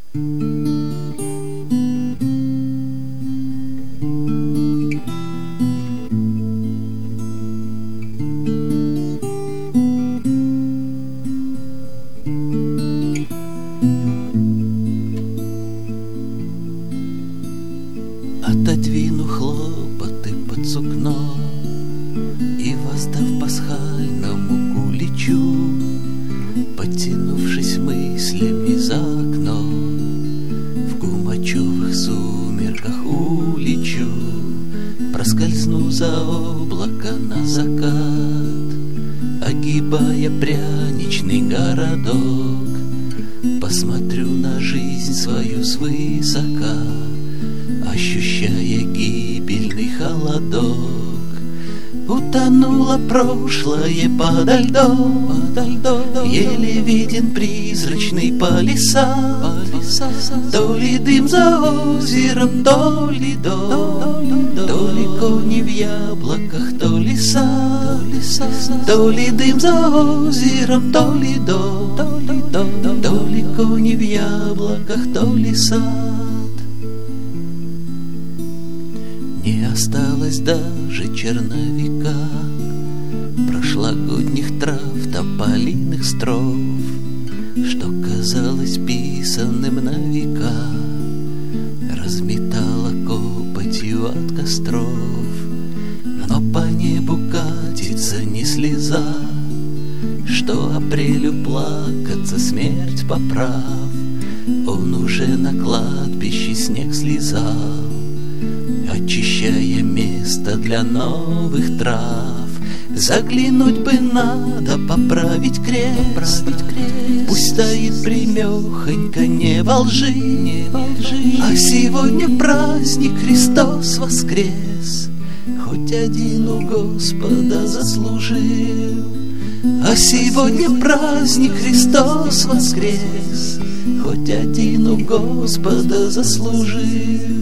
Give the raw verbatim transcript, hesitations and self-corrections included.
Отодвину хлопоты под сукно и, воздав пасхальному куличу, подтянувшись мыслями за окно, в гумачевых сумерках улечу, проскользну за облако на закат, огибая пряничный городок, посмотрю на жизнь свою свысока, ощущая гибельный холодок. Утонуло прошлое подо льдом, подо льдом. Еле виден призрачный палисад, то ли дым за озером, то ли дом, то ли кони в яблоках, то ли сад, то ли дым за озером, то ли дом, то ли кони в яблоках, то ли сад. Не осталось даже черновика прошлогодних трав, тополиных стров, что казалось писанным на века, разметало копотью от костров. Но по небу катится не слеза, что апрелю плакаться смерть поправ. Он уже на кладбище снег слезал, очищая место для новых трав. Заглянуть бы надо, поправить крест, пусть стоит примехонько, не во лжи, не во лжи. А сегодня праздник, Христос воскрес, хоть один у Господа заслужил. А сегодня праздник, Христос воскрес, хоть один у Господа заслужил.